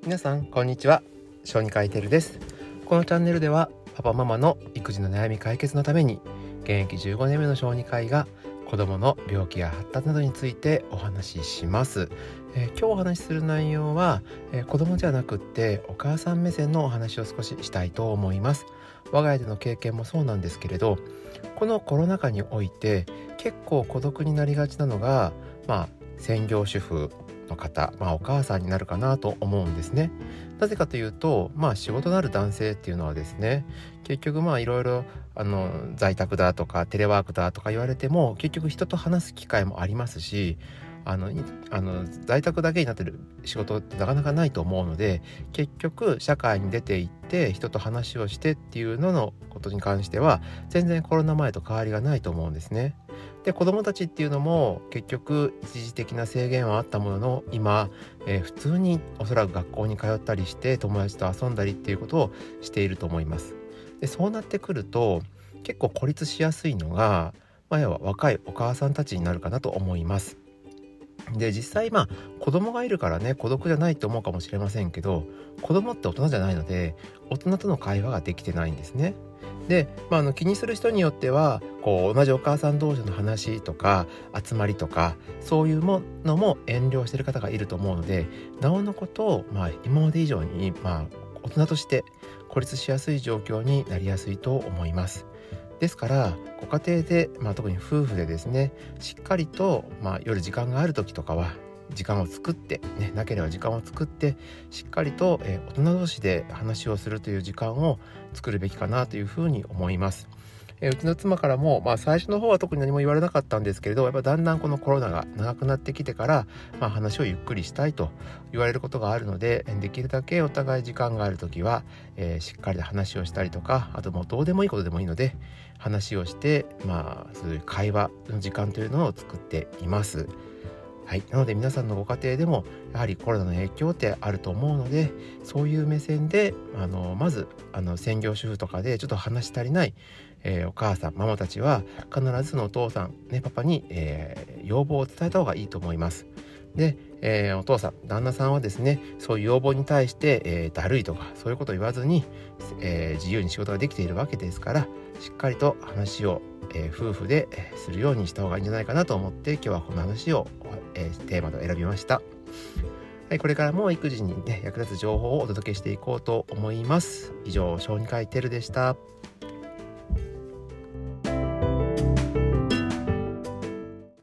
皆さんこんにちは。小児科医テルです。このチャンネルではパパママの育児の悩み解決のために現役15年目の小児科医が子どもの病気や発達などについてお話しします。今日お話しする内容は、子どもじゃなくってお母さん目線のお話を少ししたいと思います。我が家での経験もそうなんですけれど、このコロナ禍において結構孤独になりがちなのが、専業主婦の方、お母さんになるかなと思うんですね。なぜかというと、仕事のある男性っていうのはですね、結局いろいろ在宅だとかテレワークだとか言われても結局人と話す機会もありますし、在宅だけになってる仕事ってなかなかないと思うので、結局社会に出て行って人と話をしてっていうのことに関しては全然コロナ前と変わりがないと思うんですね。で、子どもたちっていうのも結局一時的な制限はあったものの今、普通におそらく学校に通ったりして友達と遊んだりっていうことをしていると思います。で、そうなってくると結構孤立しやすいのが、要は若いお母さんたちになるかなと思います。で、実際子供がいるからね、孤独じゃないと思うかもしれませんけど、子供って大人じゃないので大人との会話ができてないんですね。で、気にする人によっては同じお母さん同士の話とか集まりとかそういうものも遠慮している方がいると思うので、なおのことを今まで以上に大人として孤立しやすい状況になりやすいと思います。ですからご家庭で、特に夫婦でですね、しっかりと、夜時間がある時とかは時間を作ってね、なければ時間を作ってしっかりと、大人同士で話をするという時間を作るべきかなというふうに思います。うちの妻からも、最初の方は特に何も言われなかったんですけれど、やっぱだんだんこのコロナが長くなってきてから、話をゆっくりしたいと言われることがあるので、できるだけお互い時間があるときは、しっかりと話をしたりとか、あともうどうでもいいことでもいいので話をして、そういう会話の時間というのを作っています。はい、なので皆さんのご家庭でもやはりコロナの影響ってあると思うので、そういう目線でまず専業主婦とかでちょっと話し足りない、お母さんママたちは必ずそのお父さん、パパに、要望を伝えた方がいいと思います。で、お父さん旦那さんはですね、そういう要望に対して、だるいとかそういうことを言わずに、自由に仕事ができているわけですから、しっかりと話を、夫婦でするようにした方がいいんじゃないかなと思って今日はこの話を、テーマと選びました。はい、これからも育児に役立つ情報をお届けしていこうと思います。以上、小児科医テルでした。